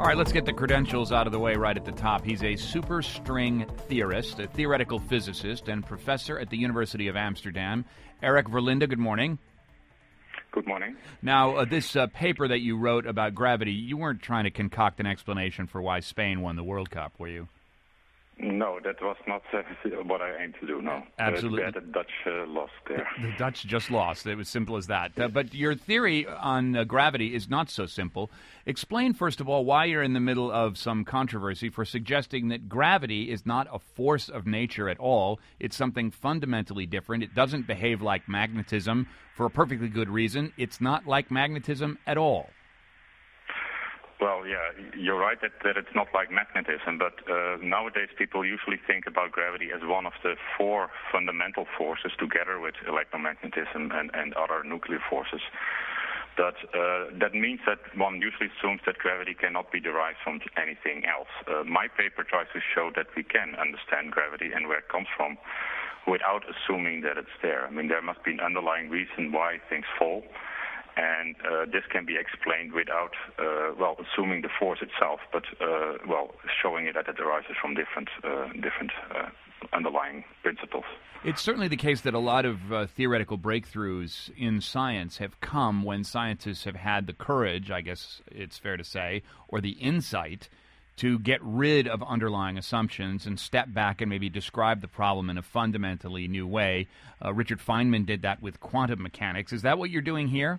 All right, let's get the credentials out of the way right at the top. He's a superstring theorist, a theoretical physicist, and professor at the University of Amsterdam. Eric Verlinde, good morning. Good morning. Now, this paper that you wrote about gravity, you weren't trying to concoct an explanation for why Spain won the World Cup, were you? No, that was not what I aimed to do, no. Absolutely. The Dutch lost there. The Dutch just lost. It was simple as that. But your theory on gravity is not so simple. Explain, first of all, why you're in the middle of some controversy for suggesting that gravity is not a force of nature at all. It's something fundamentally different. It doesn't behave like magnetism for a perfectly good reason. It's not like magnetism at all. Well, yeah, you're right that it's not like magnetism, but nowadays people usually think about gravity as one of the four fundamental forces together with electromagnetism and other nuclear forces. But that means that one usually assumes that gravity cannot be derived from anything else. My paper tries to show that we can understand gravity and where it comes from without assuming that it's there. I mean, there must be an underlying reason why things fall. And this can be explained without, assuming the force itself, but, showing it that it arises from different underlying principles. It's certainly the case that a lot of theoretical breakthroughs in science have come when scientists have had the courage, I guess it's fair to say, or the insight to get rid of underlying assumptions and step back and maybe describe the problem in a fundamentally new way. Richard Feynman did that with quantum mechanics. Is that what you're doing here?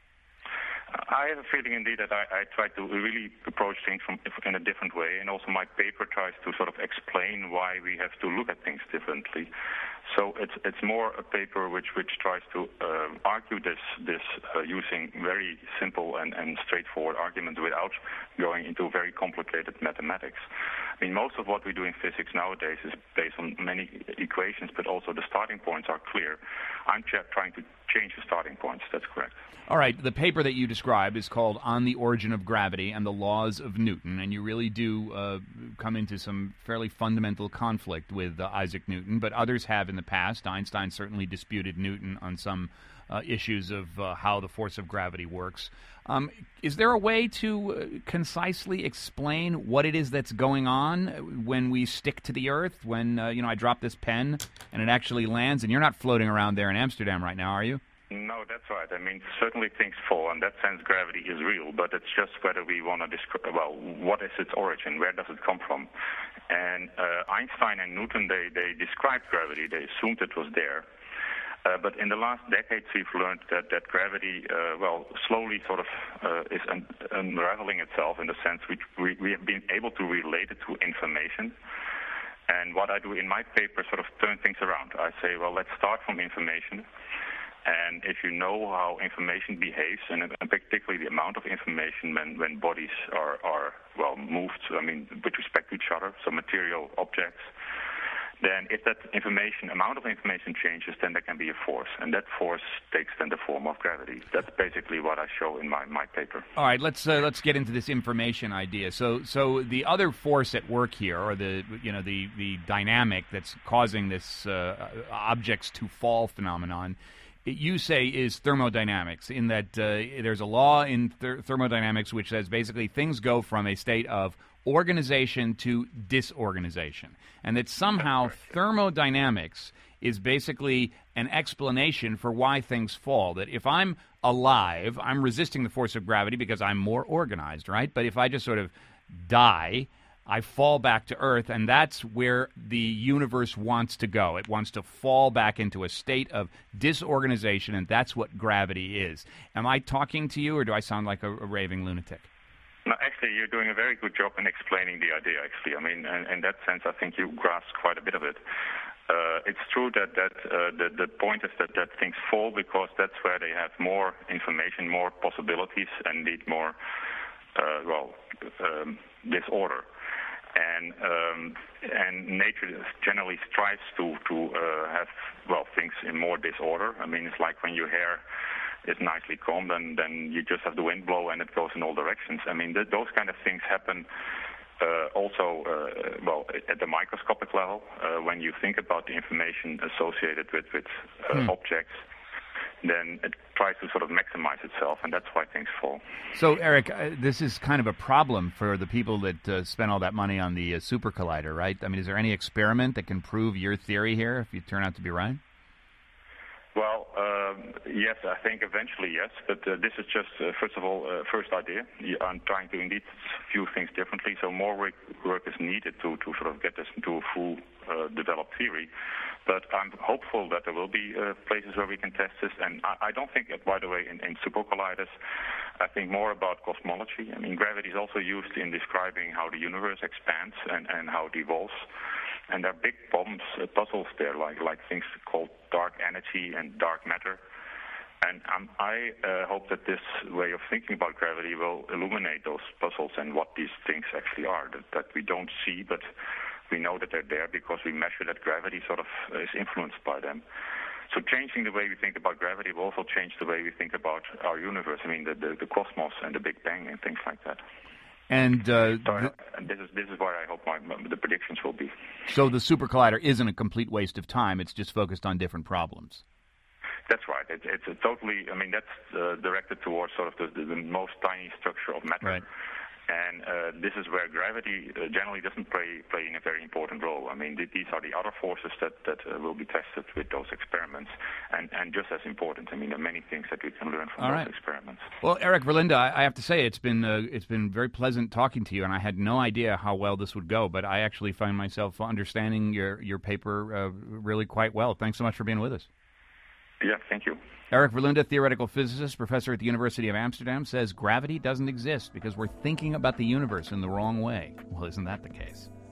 I have a feeling, indeed, that I try to really approach things in a different way, and also my paper tries to sort of explain why we have to look at things differently. So it's more a paper which tries to argue this using very simple and straightforward arguments without going into very complicated mathematics. I mean, most of what we do in physics nowadays is based on many equations, but also the starting points are clear. I'm trying to change the starting points. That's correct. All right. The paper that you described is called On the Origin of Gravity and the Laws of Newton, and you really do come into some fairly fundamental conflict with Isaac Newton, but others have in the past. Einstein certainly disputed Newton on some issues of how the force of gravity works. Is there a way to concisely explain what it is that's going on when we stick to the Earth, when, I drop this pen and it actually lands, and you're not floating around there in Amsterdam right now, are you? No, that's right. I mean, certainly things fall. In that sense, gravity is real, but it's just whether we want to describe, what is its origin? Where does it come from? And Einstein and Newton, they described gravity. They assumed it was there. But in the last decades, we've learned that gravity, slowly sort of is unraveling itself in the sense we have been able to relate it to information. And what I do in my paper sort of turn things around. I say, well, let's start from information. And if you know how information behaves, and particularly the amount of information when bodies are moved, with respect to each other, so material objects, then if that amount of information changes, then there can be a force. And that force takes then the form of gravity. That's basically what I show in my paper. All right, let's get into this information idea. So the other force at work here, or the dynamic that's causing this objects to fall phenomenon, you say is thermodynamics, in that there's a law in thermodynamics which says basically things go from a state of organization to disorganization, and that somehow thermodynamics is basically an explanation for why things fall. That if I'm alive, I'm resisting the force of gravity because I'm more organized, right? But if I just sort of die, I fall back to Earth, and that's where the universe wants to go. It wants to fall back into a state of disorganization, and that's what gravity is. Am I talking to you, or do I sound like a raving lunatic? No, actually, you're doing a very good job in explaining the idea, actually. I mean, in that sense, I think you grasped quite a bit of it. It's true that the point is that things fall because that's where they have more information, more possibilities, and need more, disorder. And nature generally strives to have things in more disorder. I mean, it's like when your hair is nicely combed, and then you just have the wind blow and it goes in all directions. I mean, those kind of things happen also at the microscopic level when you think about the information associated with objects. then it tries to sort of maximize itself, and that's why things fall. So, Eric, this is kind of a problem for the people that spent all that money on the Super Collider, right? I mean, is there any experiment that can prove your theory here if you turn out to be right? Well, yes, I think eventually yes, but this is just, first of all, first idea. I'm trying to indeed view things differently, so more work is needed to sort of get this into a full developed theory. But I'm hopeful that there will be places where we can test this, and I don't think, by the way, in super colliders, I think more about cosmology. I mean, gravity is also used in describing how the universe expands and how it evolves. And there are big problems, puzzles there, like things called dark energy and dark matter. And I hope that this way of thinking about gravity will illuminate those puzzles and what these things actually are, that we don't see, but we know that they're there because we measure that gravity sort of is influenced by them. So changing the way we think about gravity will also change the way we think about our universe. I mean, the cosmos and the Big Bang and things like that. And this is where I hope the predictions will be. So the Super Collider isn't a complete waste of time. It's just focused on different problems. That's right. It's a totally. I mean, that's directed towards sort of the most tiny structure of matter. Right. And this is where gravity generally doesn't play in a very important role. I mean, these are the other forces that will be tested with those experiments, and just as important. I mean, there are many things that we can learn from those experiments. Well, Eric Verlinde, I have to say it's been very pleasant talking to you, and I had no idea how well this would go, but I actually find myself understanding your paper really quite well. Thanks so much for being with us. Yeah, thank you. Eric Verlinde, theoretical physicist, professor at the University of Amsterdam, says gravity doesn't exist because we're thinking about the universe in the wrong way. Well, isn't that the case?